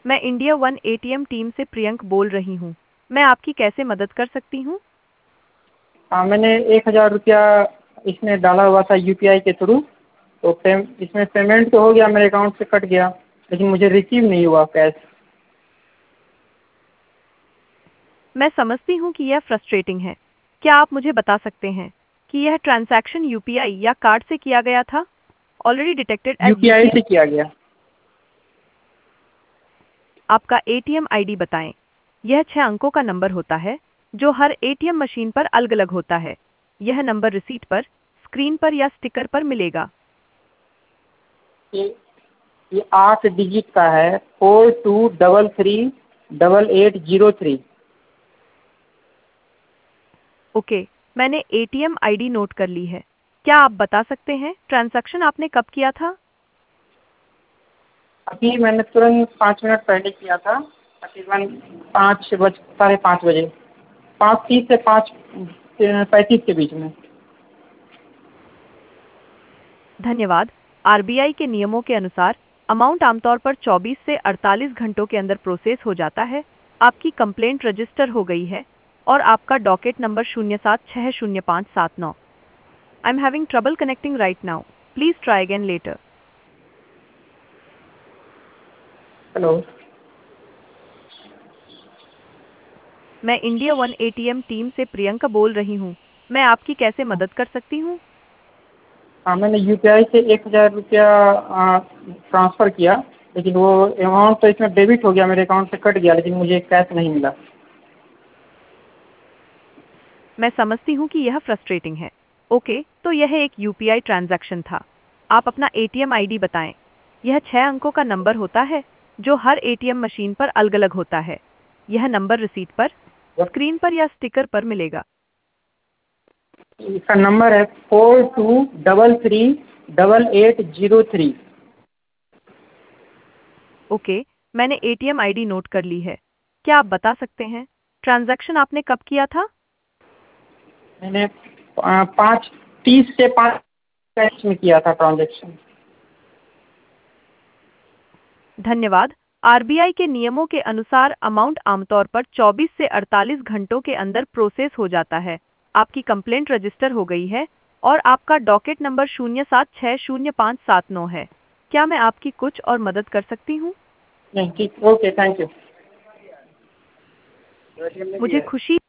मैं India one ATM team से प्रियंक बोल रही हूँ। मैं आपकी कैसे मदद कर सकती हूँ? हाँ, मैंने 1,000 रुपया इसमें डाला हुआ था यूपीआई के थ्रू। तो इसमें पेमेंट तो हो गया, मेरे अकाउंट से कट गया, लेकिन मुझे रिसीव नहीं हुआ कैश। मैं समझती हूँ कि यह फ्रस्ट्रेटिंग है। क्या आप मुझे बता सकते हैं कि यह ट्रांजैक्शन यूपीआई या कार्ड से किया गया था? Already detected as UPI UPI. से किया गया। आपका एटीएम आईडी बताएं। यह 6 अंकों का नंबर होता है जो हर एटीएम मशीन पर अलग-अलग होता है। यह नंबर रिसीट पर, स्क्रीन पर या स्टिकर पर मिलेगा। ये ये 8 डिजिट का है, 42338803। ओके, मैंने एटीएम आईडी नोट कर ली है। क्या आप बता सकते हैं ट्रांजैक्शन आपने कब किया था? अभी मैंने तुरंत 5 मिनट पहले किया था, तकरीबन 5 बज 5:30 बजे, 5:30 से 5:35 के बीच में। धन्यवाद। आरबीआई के नियमों के अनुसार अमाउंट आमतौर पर 24 से 48 घंटों के अंदर प्रोसेस हो जाता है। आपकी कंप्लेंट रजिस्टर हो गई है और आपका docket number 07600579। I am having trouble connecting right now. Please try again later. Hello. मैं इंडिया वन एटीएम टीम से प्रियंका बोल रही हूँ। मैं आपकी कैसे मदद कर सकती हूँ? हाँ, मैंने यूपीआई से 1,000 रुपया ट्रांसफ़र किया, लेकिन वो अमाउंट तो इसमें डेबिट हो गया, मेरे अकाउंट से कट गया, लेकिन मुझे कैश नहीं मिला। मैं समझती हूँ कि यह फ्रस्ट्रेटिंग है। ओके, तो यह एक यूपीआई ट्रांजैक्शन था। आप अपना एटीएम आईडी बताएं। यह 6 अंकों का नंबर होता है जो हर एटीएम मशीन पर अलग-अलग होता है। यह नंबर रिसीट पर, स्क्रीन पर या स्टिकर पर मिलेगा। इसका नंबर है 42338803। ओके, मैंने एटीएम आईडी नोट कर ली है। क्या आप बता सकते हैं ट्रांजैक्शन आपने कब किया था? मैंने 5:30 से 5 कैश में किया था ट्रांजेक्शन। धन्यवाद। आरबीआई के नियमों के अनुसार अमाउंट आमतौर पर 24 से 48 घंटों के अंदर प्रोसेस हो जाता है। आपकी कंप्लेंट रजिस्टर हो गई है और आपका डॉकेट नंबर 07600579 है। क्या मैं आपकी कुछ और मदद कर सकती हूँ? नहीं, ठीक, ओके, थैंक यू। मुझे खुशी